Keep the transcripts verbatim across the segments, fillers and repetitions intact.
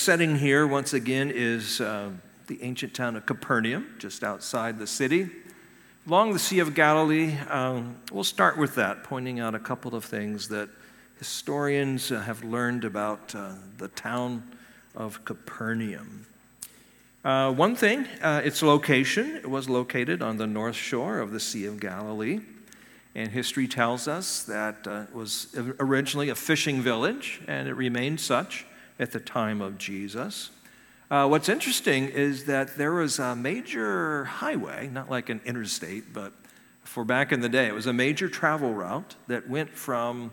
setting here, once again, is uh, the ancient town of Capernaum, just outside the city. Along the Sea of Galilee, um, we'll start with that, pointing out a couple of things that historians uh, have learned about uh, the town of Capernaum. Uh, one thing, uh, its location. It was located on the north shore of the Sea of Galilee. And history tells us that uh, it was originally a fishing village, and it remained such at the time of Jesus. Uh, what's interesting is that there was a major highway, not like an interstate, but for back in the day, it was a major travel route that went from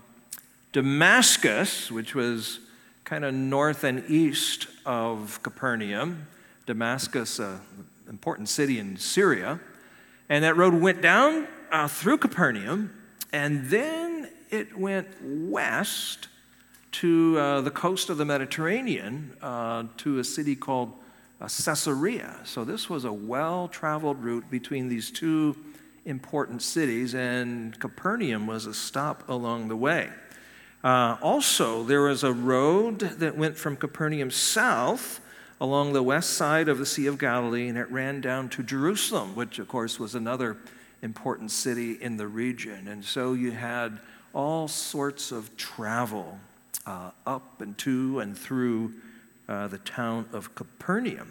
Damascus, which was kind of north and east of Capernaum, Damascus, an important city in Syria, and that road went down uh, through Capernaum, and then it went west to uh, the coast of the Mediterranean, uh, to a city called uh, Caesarea. So this was a well-traveled route between these two important cities, and Capernaum was a stop along the way. Uh, also, there was a road that went from Capernaum south along the west side of the Sea of Galilee, and it ran down to Jerusalem, which, of course, was another important city in the region. And so you had all sorts of travel Uh, up and to and through uh, the town of Capernaum.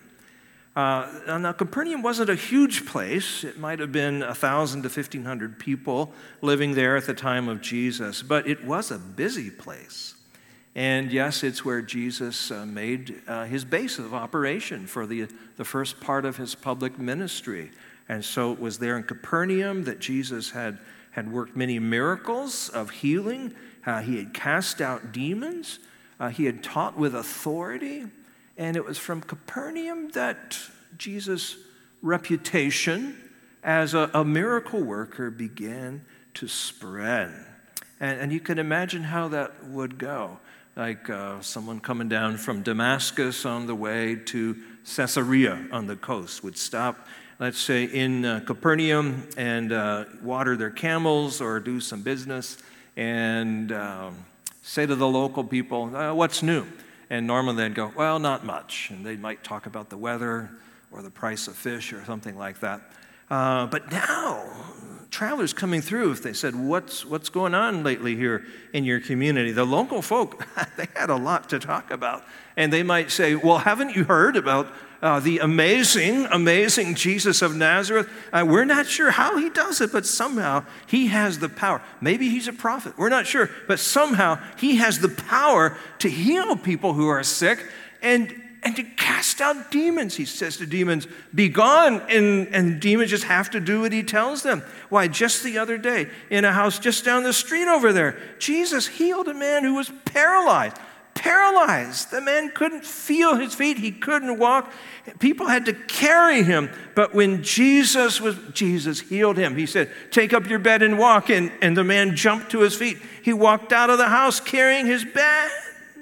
Uh, now, Capernaum wasn't a huge place. It might have been one thousand to fifteen hundred people living there at the time of Jesus, but it was a busy place. And yes, it's where Jesus uh, made uh, his base of operation for the, the first part of his public ministry. And so it was there in Capernaum that Jesus had, had worked many miracles of healing. Uh, he had cast out demons. Uh, he had taught with authority. And it was from Capernaum that Jesus' reputation as a, a miracle worker began to spread. And, and you can imagine how that would go. Like uh, someone coming down from Damascus on the way to Caesarea on the coast would stop, let's say, in uh, Capernaum and uh, water their camels or do some business, and um, say to the local people, uh, what's new? And normally they'd go, well, not much. And they might talk about the weather or the price of fish or something like that. Uh, but now, travelers coming through, if they said, what's what's going on lately here in your community? The local folk, they had a lot to talk about. And they might say, well, haven't you heard about Uh, the amazing, amazing Jesus of Nazareth? Uh, we're not sure how he does it, but somehow he has the power. Maybe he's a prophet. We're not sure, but somehow he has the power to heal people who are sick and, and to cast out demons. He says to demons, be gone, and, and demons just have to do what he tells them. Why, just the other day, in a house just down the street over there, Jesus healed a man who was paralyzed. Paralyzed. The man couldn't feel his feet. He couldn't walk. People had to carry him. But when Jesus was, Jesus healed him. He said, take up your bed and walk. And, and the man jumped to his feet. He walked out of the house carrying his bed.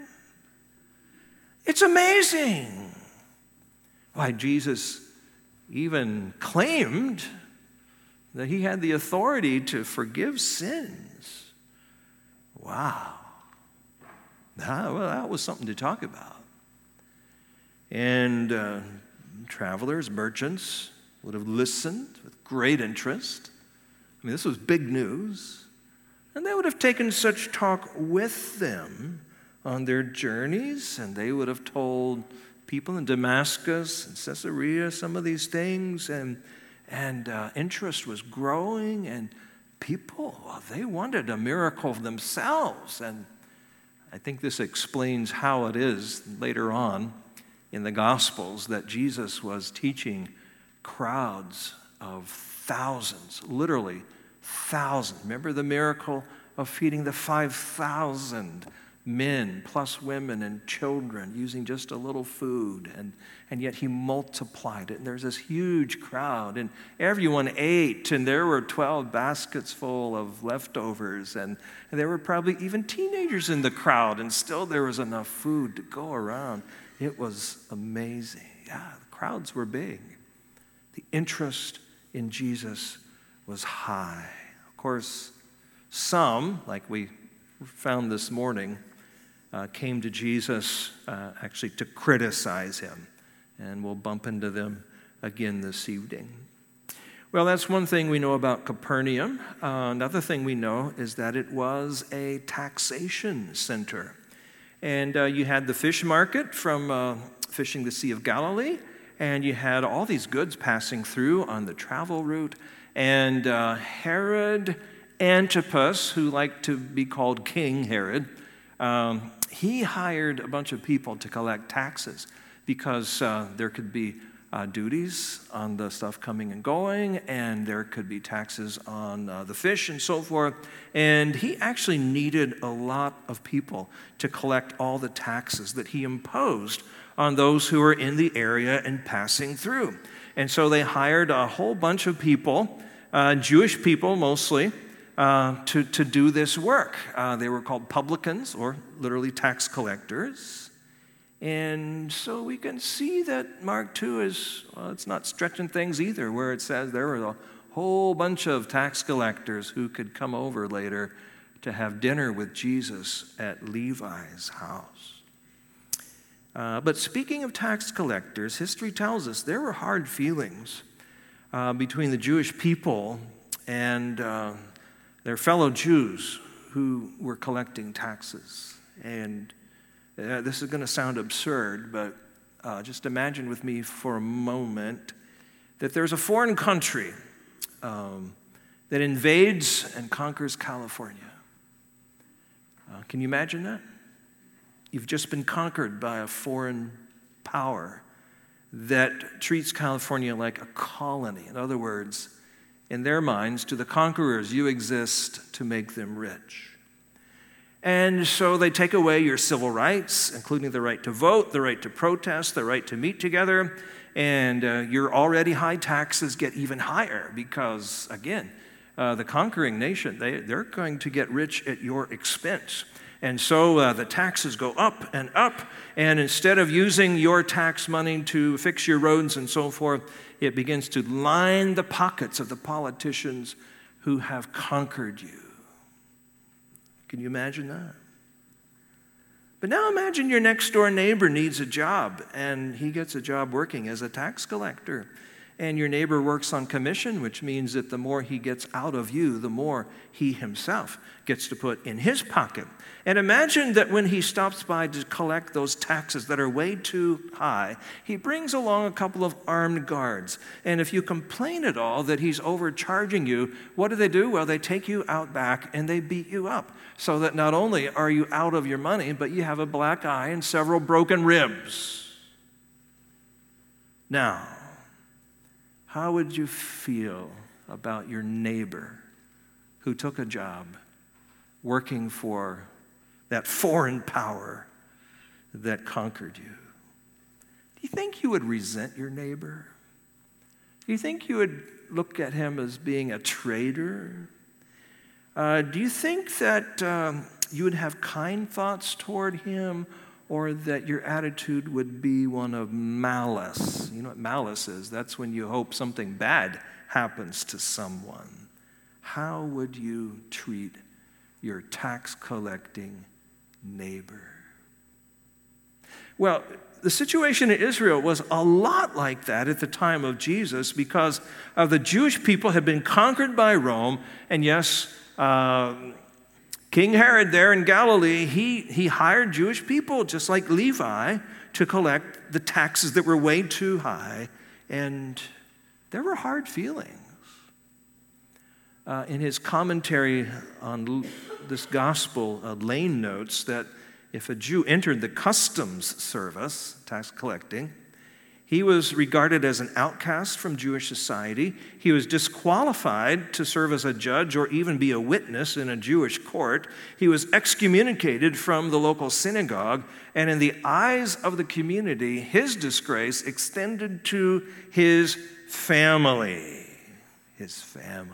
It's amazing. Why, Jesus even claimed that he had the authority to forgive sins. Wow. Ah, well, that was something to talk about. And uh, travelers, merchants would have listened with great interest. I mean, this was big news. And they would have taken such talk with them on their journeys, and they would have told people in Damascus and Caesarea some of these things, and, and uh, interest was growing, and people, well, they wanted a miracle themselves. And I think this explains how it is later on in the Gospels that Jesus was teaching crowds of thousands, literally thousands. Remember the miracle of feeding the five thousand men plus women and children using just a little food, and, and yet he multiplied it. And there's this huge crowd, and everyone ate, and there were twelve baskets full of leftovers, and, and there were probably even teenagers in the crowd, and still there was enough food to go around. It was amazing. Yeah, the crowds were big. The interest in Jesus was high. Of course, some, like we found this morning, uh, came to Jesus uh, actually to criticize him. And we'll bump into them again this evening. Well, that's one thing we know about Capernaum. Uh, another thing we know is that it was a taxation center. And uh, you had the fish market from uh, fishing the Sea of Galilee, and you had all these goods passing through on the travel route. And uh, Herod Antipas, who liked to be called King Herod, um, he hired a bunch of people to collect taxes because uh, there could be uh, duties on the stuff coming and going, and there could be taxes on uh, the fish and so forth. And he actually needed a lot of people to collect all the taxes that he imposed on those who were in the area and passing through. And so they hired a whole bunch of people, uh, Jewish people mostly, uh, to, to do this work. Uh, they were called publicans, or literally tax collectors. And so we can see that Mark two is, well, it's not stretching things either, where it says there were a whole bunch of tax collectors who could come over later to have dinner with Jesus at Levi's house. Uh, but speaking of tax collectors, history tells us there were hard feelings uh, between the Jewish people and uh, their fellow Jews who were collecting taxes. And uh, this is going to sound absurd, but uh, just imagine with me for a moment that there's a foreign country um, that invades and conquers California. Uh, can you imagine that? You've just been conquered by a foreign power that treats California like a colony. In other words, in their minds, to the conquerors, you exist to make them rich. And so they take away your civil rights, including the right to vote, the right to protest, the right to meet together, and uh, your already high taxes get even higher because, again, uh, the conquering nation, they, they're going to get rich at your expense. And so uh, the taxes go up and up, and instead of using your tax money to fix your roads and so forth, it begins to line the pockets of the politicians who have conquered you. Can you imagine that? But now imagine your next door neighbor needs a job, and he gets a job working as a tax collector. And your neighbor works on commission, which means that the more he gets out of you, the more he himself gets to put in his pocket. And imagine that when he stops by to collect those taxes that are way too high, he brings along a couple of armed guards. And if you complain at all that he's overcharging you, what do they do? Well, they take you out back and they beat you up so that not only are you out of your money, but you have a black eye and several broken ribs. Now, how would you feel about your neighbor who took a job working for that foreign power that conquered you? Do you think you would resent your neighbor? Do you think you would look at him as being a traitor? Uh, do you think that um, you would have kind thoughts toward him, or that your attitude would be one of malice? You know what malice is? That's when you hope something bad happens to someone. How would you treat your tax-collecting neighbor? Well, the situation in Israel was a lot like that at the time of Jesus because of the Jewish people had been conquered by Rome, and yes, uh, King Herod there in Galilee, he, he hired Jewish people, just like Levi, to collect the taxes that were way too high, and there were hard feelings. Uh, in his commentary on this gospel, uh, Lane notes that if a Jew entered the customs service, tax collecting, he was regarded as an outcast from Jewish society. He was disqualified to serve as a judge or even be a witness in a Jewish court. He was excommunicated from the local synagogue, and in the eyes of the community, his disgrace extended to his family. His family.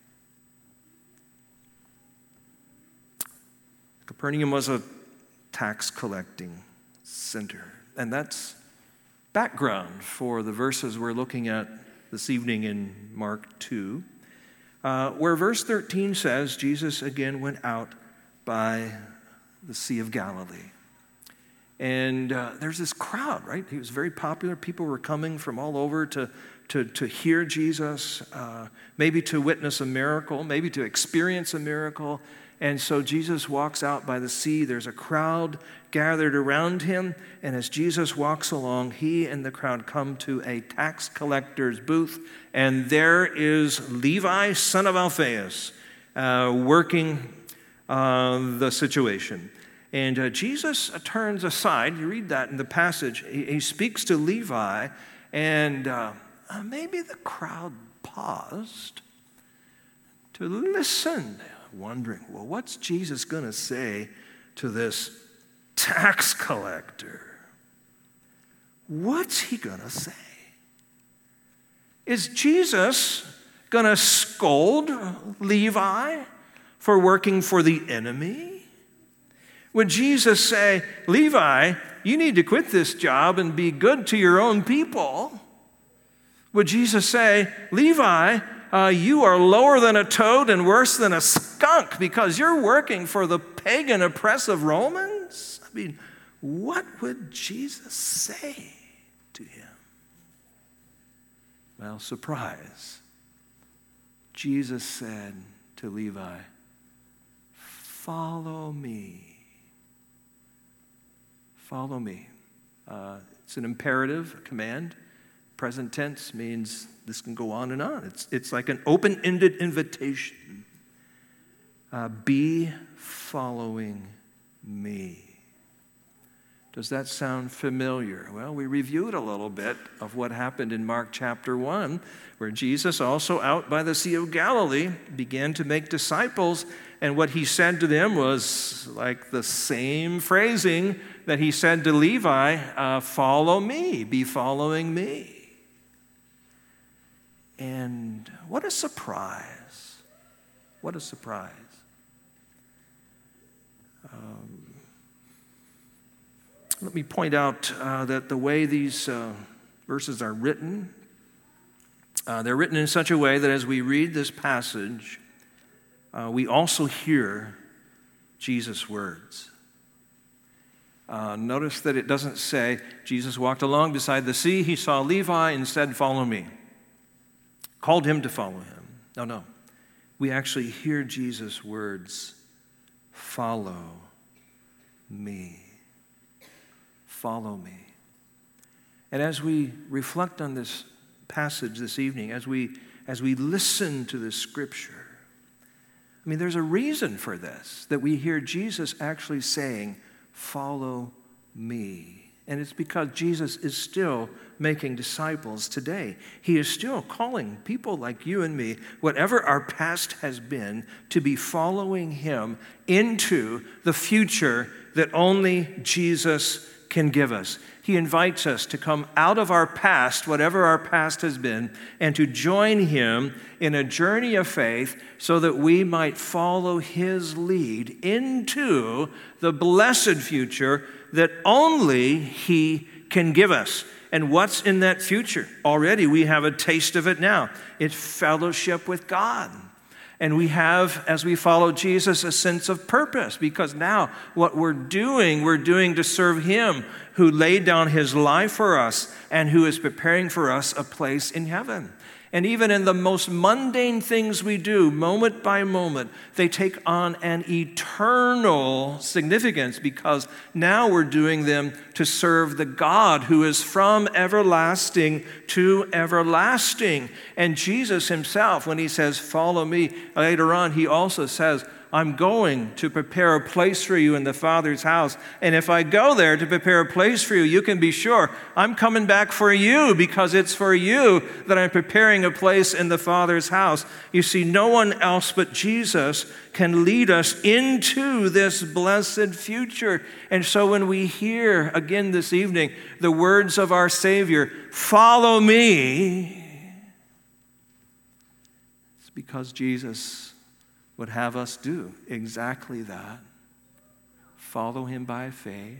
Capernaum was a tax collecting center, and that's background for the verses we're looking at this evening in Mark two, uh, where verse thirteen says, Jesus again went out by the Sea of Galilee. And uh, there's this crowd, right? He was very popular. People were coming from all over to, to, to hear Jesus, uh, maybe to witness a miracle, maybe to experience a miracle. And so Jesus walks out by the sea. There's a crowd gathered around him. And as Jesus walks along, he and the crowd come to a tax collector's booth. And there is Levi, son of Alphaeus, uh, working uh, the situation. And uh, Jesus uh, turns aside. You read that in the passage. He, he speaks to Levi, and uh, uh, maybe the crowd paused to listen, wondering, well, what's Jesus going to say to this tax collector? What's he going to say? Is Jesus going to scold Levi for working for the enemy? Would Jesus say, Levi, you need to quit this job and be good to your own people? Would Jesus say, Levi, uh, you are lower than a toad and worse than a skunk because you're working for the pagan oppressive Romans? I mean, what would Jesus say to him? Well, surprise. Jesus said to Levi, follow me. Follow me. Uh, it's an imperative, a command. Present tense means this can go on and on. It's, it's like an open-ended invitation. Uh, be following me. Does that sound familiar? Well, we reviewed a little bit of what happened in Mark chapter one, where Jesus, also out by the Sea of Galilee, began to make disciples, and what he said to them was like the same phrasing that he said to Levi, uh, follow me, be following me. And what a surprise. What a surprise. Um, let me point out uh, that the way these uh, verses are written, uh, they're written in such a way that as we read this passage, uh, we also hear Jesus' words. Uh, notice that it doesn't say, Jesus walked along beside the sea, he saw Levi and said, follow me. Called him to follow him. No, no. We actually hear Jesus' words, follow me. Follow me. And as we reflect on this passage this evening, as we, as we listen to this scripture, I mean, there's a reason for this, that we hear Jesus actually saying, follow me. And it's because Jesus is still making disciples today. He is still calling people like you and me, whatever our past has been, to be following him into the future that only Jesus can give us. He invites us to come out of our past, whatever our past has been, and to join him in a journey of faith so that we might follow his lead into the blessed future that only he can give us. And what's in that future? Already we have a taste of it now. It's fellowship with God. And we have, as we follow Jesus, a sense of purpose, because now what we're doing, we're doing to serve him who laid down his life for us and who is preparing for us a place in heaven. And even in the most mundane things we do, moment by moment, they take on an eternal significance, because now we're doing them to serve the God who is from everlasting to everlasting. And Jesus himself, when he says, follow me, later on, he also says, I'm going to prepare a place for you in the Father's house. And if I go there to prepare a place for you, you can be sure I'm coming back for you, because it's for you that I'm preparing a place in the Father's house. You see, no one else but Jesus can lead us into this blessed future. And so when we hear again this evening the words of our Savior, follow me, it's because Jesus would have us do exactly that. Follow him by faith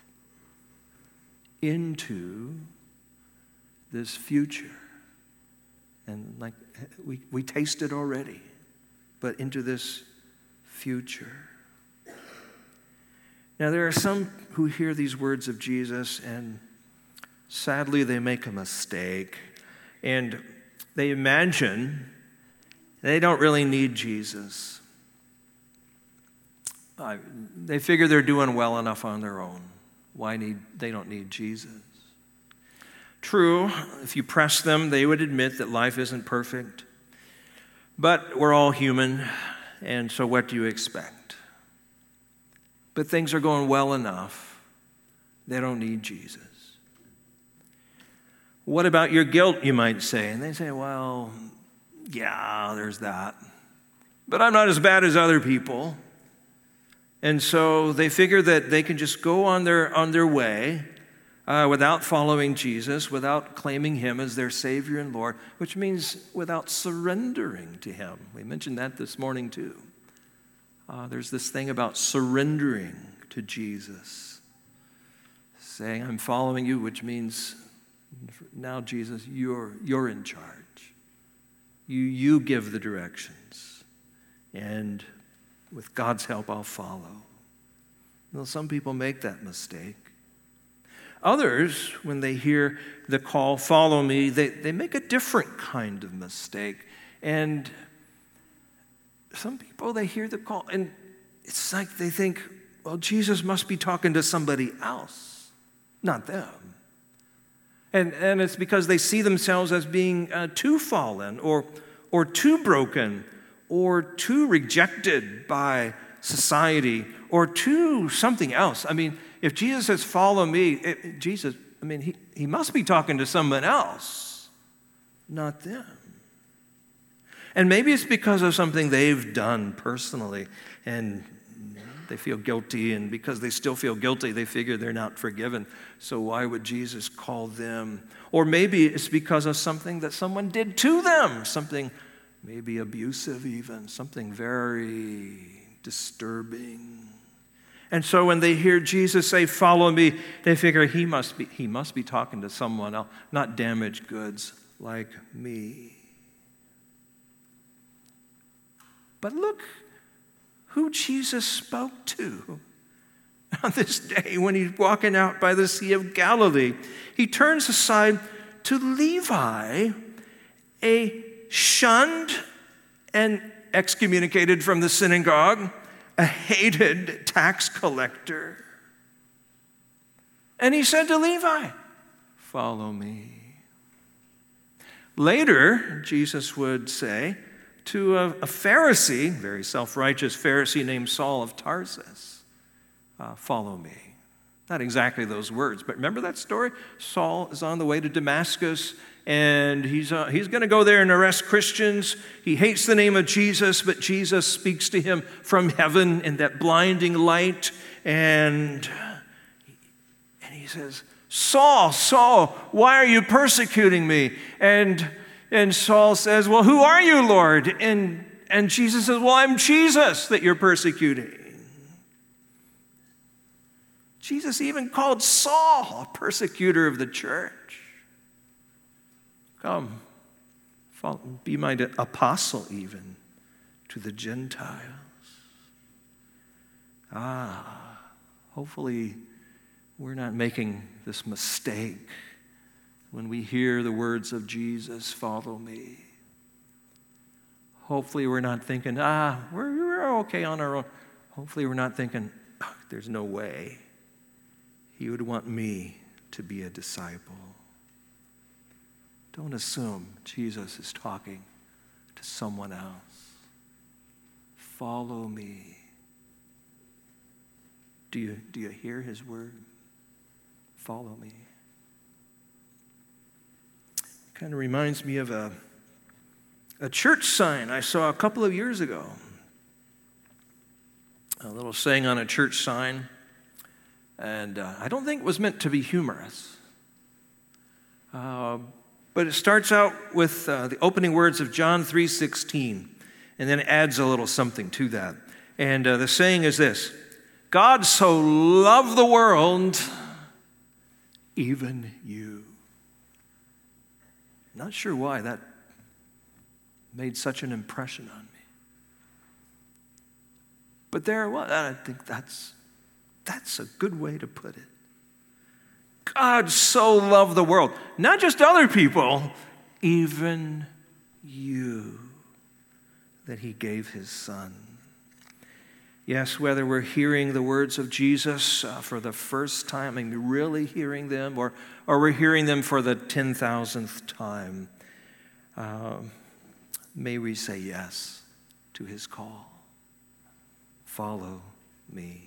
into this future. And like we, we taste it already, but into this future. Now, there are some who hear these words of Jesus, and sadly, they make a mistake, and they imagine they don't really need Jesus. Uh, they figure they're doing well enough on their own. Why need, they don't need Jesus. True, if you press them, they would admit that life isn't perfect. But we're all human, and so what do you expect? But things are going well enough. They don't need Jesus. What about your guilt, you might say? And they say, well, yeah, there's that. But I'm not as bad as other people. And so they figure that they can just go on their, on their way uh, without following Jesus, without claiming him as their Savior and Lord, which means without surrendering to him. We mentioned that this morning too. Uh, there's this thing about surrendering to Jesus, saying, I'm following you, which means now, Jesus, you're, you're in charge. You, you give the directions. And with God's help, I'll follow. Well, some people make that mistake. Others, when they hear the call, follow me, they, they make a different kind of mistake. And some people, they hear the call, and it's like they think, well, Jesus must be talking to somebody else, not them. And, and it's because they see themselves as being uh, too fallen or, or too broken or too rejected by society or too something else. I mean, if Jesus says, follow me, it, Jesus, I mean, he, he must be talking to someone else, not them. And maybe it's because of something they've done personally, and they feel guilty, and because they still feel guilty, they figure they're not forgiven. So why would Jesus call them? Or maybe it's because of something that someone did to them, something maybe abusive even, something very disturbing. And so when they hear Jesus say, follow me, they figure he must be, he must be talking to someone else, not damaged goods like me. But look who Jesus spoke to on this day when he's walking out by the Sea of Galilee. He turns aside to Levi, a shunned and excommunicated from the synagogue, a hated tax collector. And he said to Levi, follow me. Later, Jesus would say to a, a Pharisee, very self-righteous Pharisee named Saul of Tarsus, uh, follow me. Not exactly those words, but remember that story? Saul is on the way to Damascus, and he's, uh, he's going to go there and arrest Christians. He hates the name of Jesus, but Jesus speaks to him from heaven in that blinding light, and, and he says, Saul, Saul, why are you persecuting me? And, and Saul says, well, who are you, Lord? And, and Jesus says, well, I'm Jesus that you're persecuting. Jesus even called Saul a persecutor of the church. Come, be my apostle even to the Gentiles. Ah, hopefully we're not making this mistake when we hear the words of Jesus, follow me. Hopefully we're not thinking, ah, we're, we're okay on our own. Hopefully we're not thinking, oh, there's no way he would want me to be a disciple. Don't assume Jesus is talking to someone else. Follow me. Do you, do you hear his word? Follow me. Kind of reminds me of a, a church sign I saw a couple of years ago. A little saying on a church sign, and uh, I don't think it was meant to be humorous. Uh, but it starts out with uh, the opening words of John three sixteen, and then adds a little something to that. And uh, the saying is this: God so loved the world, even you. Not sure why that made such an impression on me. But there it was. I think that's That's a good way to put it. God so loved the world, not just other people, even you, that he gave his son. Yes, whether we're hearing the words of Jesus uh, for the first time, I mean, really hearing them, or, or we're hearing them for the ten thousandth time, uh, may we say yes to his call. Follow me.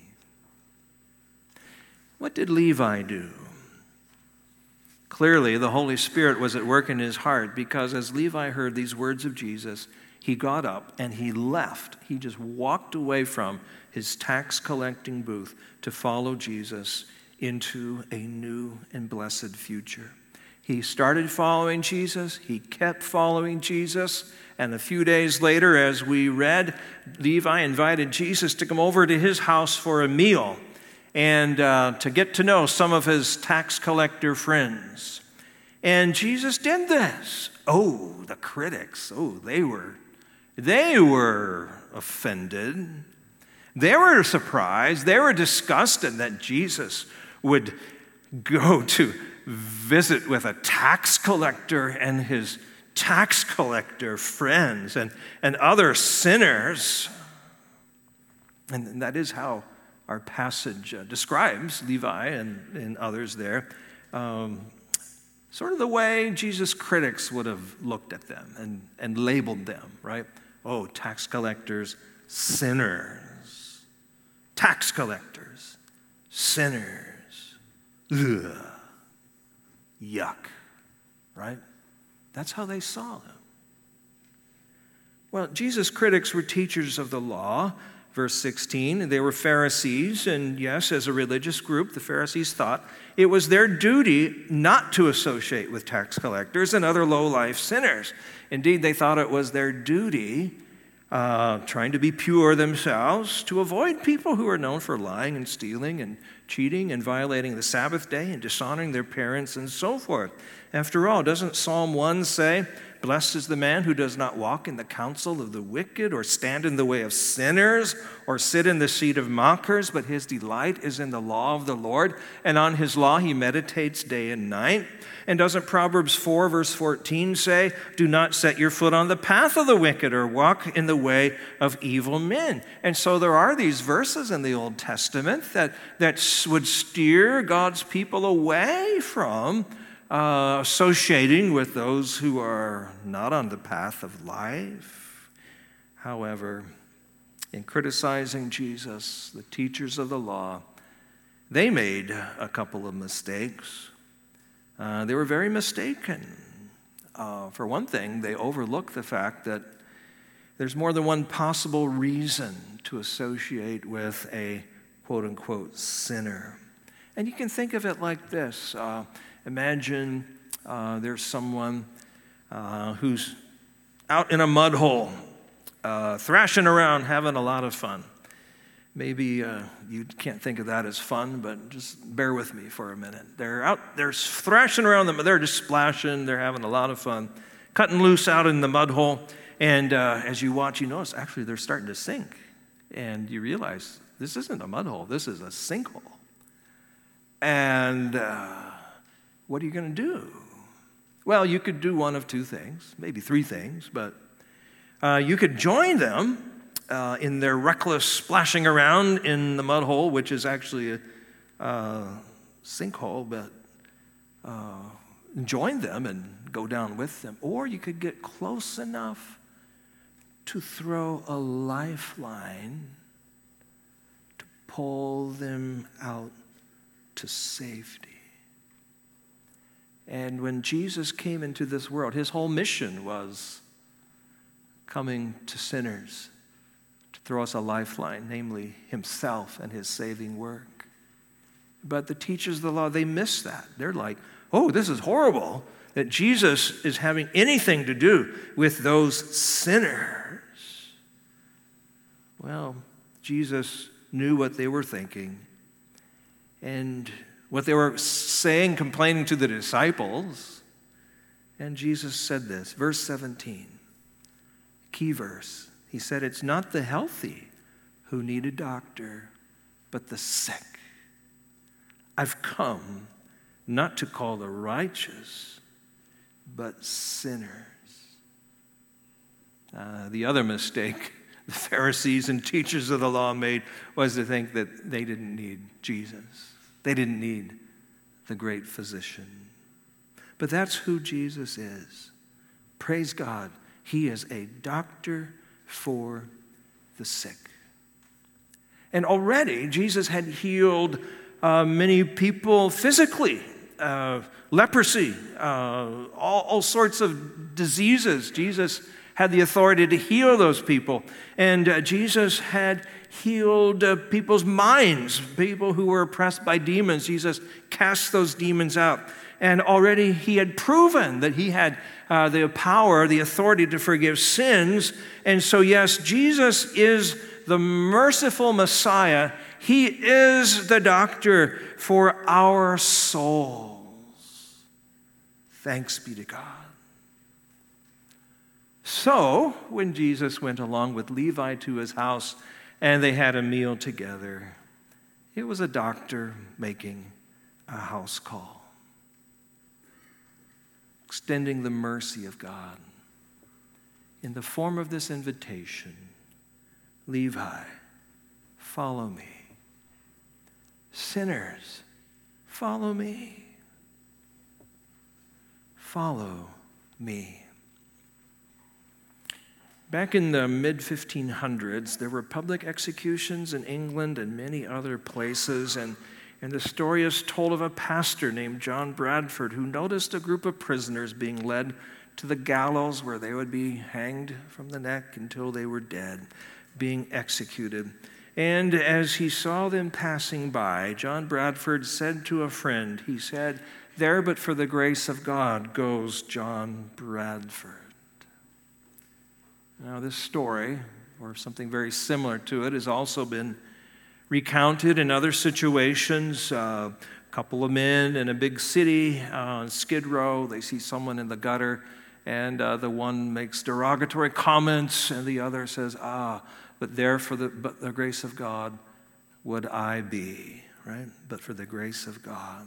What did Levi do? Clearly, the Holy Spirit was at work in his heart, because as Levi heard these words of Jesus, he got up and he left. He just walked away from his tax collecting booth to follow Jesus into a new and blessed future. He started following Jesus. He kept following Jesus. And a few days later, as we read, Levi invited Jesus to come over to his house for a meal and uh, to get to know some of his tax collector friends. And Jesus did this. Oh, the critics, oh, they were, they were offended. They were surprised. They were disgusted that Jesus would go to visit with a tax collector and his tax collector friends and, and other sinners. And that is how our passage uh, describes Levi and, and others there. Um, sort of the way Jesus' critics would have looked at them and, and labeled them, right? Oh, tax collectors, sinners. Tax collectors, sinners. Ugh. Yuck, right? That's how they saw them. Well, Jesus' critics were teachers of the law. Verse sixteen, they were Pharisees, and yes, as a religious group, the Pharisees thought it was their duty not to associate with tax collectors and other low-life sinners. Indeed, they thought it was their duty, uh, trying to be pure themselves, to avoid people who are known for lying and stealing and cheating and violating the Sabbath day and dishonoring their parents and so forth. After all, doesn't Psalm one say, "Blessed is the man who does not walk in the counsel of the wicked, or stand in the way of sinners, or sit in the seat of mockers, but his delight is in the law of the Lord, and on his law he meditates day and night"? And doesn't Proverbs four, verse fourteen say, "Do not set your foot on the path of the wicked, or walk in the way of evil men"? And so there are these verses in the Old Testament that, that would steer God's people away from Uh, associating with those who are not on the path of life. However, in criticizing Jesus, the teachers of the law, they made a couple of mistakes. Uh, they were very mistaken. Uh, for one thing, they overlooked the fact that there's more than one possible reason to associate with a quote-unquote sinner. And you can think of it like this. Uh, Imagine uh, there's someone uh, who's out in a mud hole, uh, thrashing around, having a lot of fun. Maybe uh, you can't think of that as fun, but just bear with me for a minute. They're out, they're thrashing around, them, they're just splashing, they're having a lot of fun, cutting loose out in the mud hole. And uh, as you watch, you notice actually they're starting to sink. And you realize this isn't a mud hole, this is a sinkhole. And Uh, what are you going to do? Well, you could do one of two things, maybe three things, but uh, you could join them uh, in their reckless splashing around in the mud hole, which is actually a uh, sinkhole, but uh, join them and go down with them. Or you could get close enough to throw a lifeline to pull them out to safety. And when Jesus came into this world, his whole mission was coming to sinners to throw us a lifeline, namely himself and his saving work. But the teachers of the law, they miss that. They're like, oh, this is horrible that Jesus is having anything to do with those sinners. Well, Jesus knew what they were thinking, and what they were saying, complaining to the disciples. And Jesus said this, verse seventeen, key verse. He said, "It's not the healthy who need a doctor, but the sick." I've come not to call the righteous, but sinners. Uh, the other mistake the Pharisees and teachers of the law made was to think that they didn't need Jesus. They didn't need the great physician. But that's who Jesus is. Praise God. He is a doctor for the sick. And already Jesus had healed uh, many people physically. Uh, leprosy, uh, all, all sorts of diseases. Jesus had the authority to heal those people. And uh, Jesus had healed uh, people's minds, people who were oppressed by demons. Jesus cast those demons out. And already he had proven that he had uh, the power, the authority to forgive sins. And so, yes, Jesus is the merciful Messiah. He is the doctor for our souls. Thanks be to God. So, when Jesus went along with Levi to his house and they had a meal together, it was a doctor making a house call, extending the mercy of God in the form of this invitation. Levi, follow me. Sinners, follow me. Follow me. Back in the mid fifteen hundreds, there were public executions in England and many other places, and, and the story is told of a pastor named John Bradford who noticed a group of prisoners being led to the gallows where they would be hanged from the neck until they were dead, being executed. And as he saw them passing by, John Bradford said to a friend, he said, "There but for the grace of God goes John Bradford." Now, this story, or something very similar to it, has also been recounted in other situations. Uh, a couple of men in a big city uh, on Skid Row, they see someone in the gutter, and uh, the one makes derogatory comments, and the other says, "Ah, but there for the, but the grace of God would I be," right? But for the grace of God.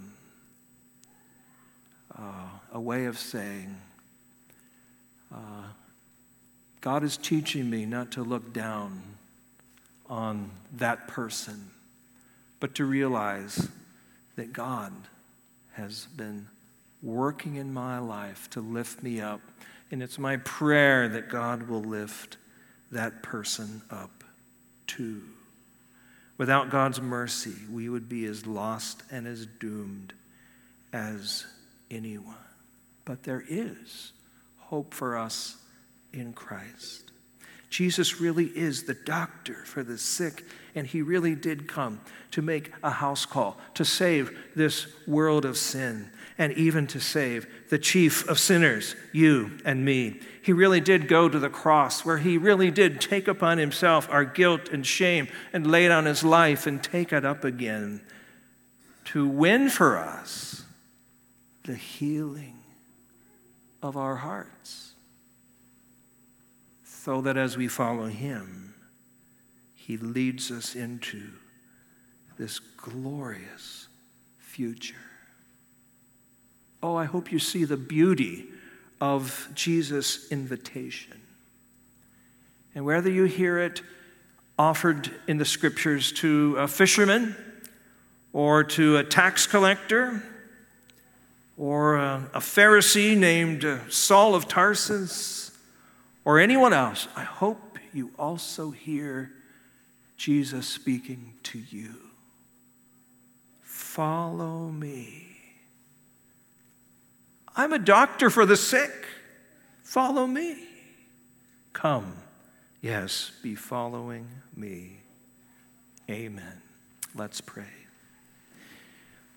Uh, a way of saying, uh, God is teaching me not to look down on that person, but to realize that God has been working in my life to lift me up. And it's my prayer that God will lift that person up too. Without God's mercy, we would be as lost and as doomed as anyone. But there is hope for us in Christ. Jesus really is the doctor for the sick, and he really did come to make a house call, to save this world of sin, and even to save the chief of sinners, you and me. He really did go to the cross, where he really did take upon himself our guilt and shame and lay down his life and take it up again to win for us the healing of our hearts, so that as we follow him, he leads us into this glorious future. Oh, I hope you see the beauty of Jesus' invitation. And whether you hear it offered in the scriptures to a fisherman or to a tax collector or a, a Pharisee named Saul of Tarsus, or anyone else, I hope you also hear Jesus speaking to you. Follow me. I'm a doctor for the sick. Follow me. Come, yes, be following me. Amen. Let's pray.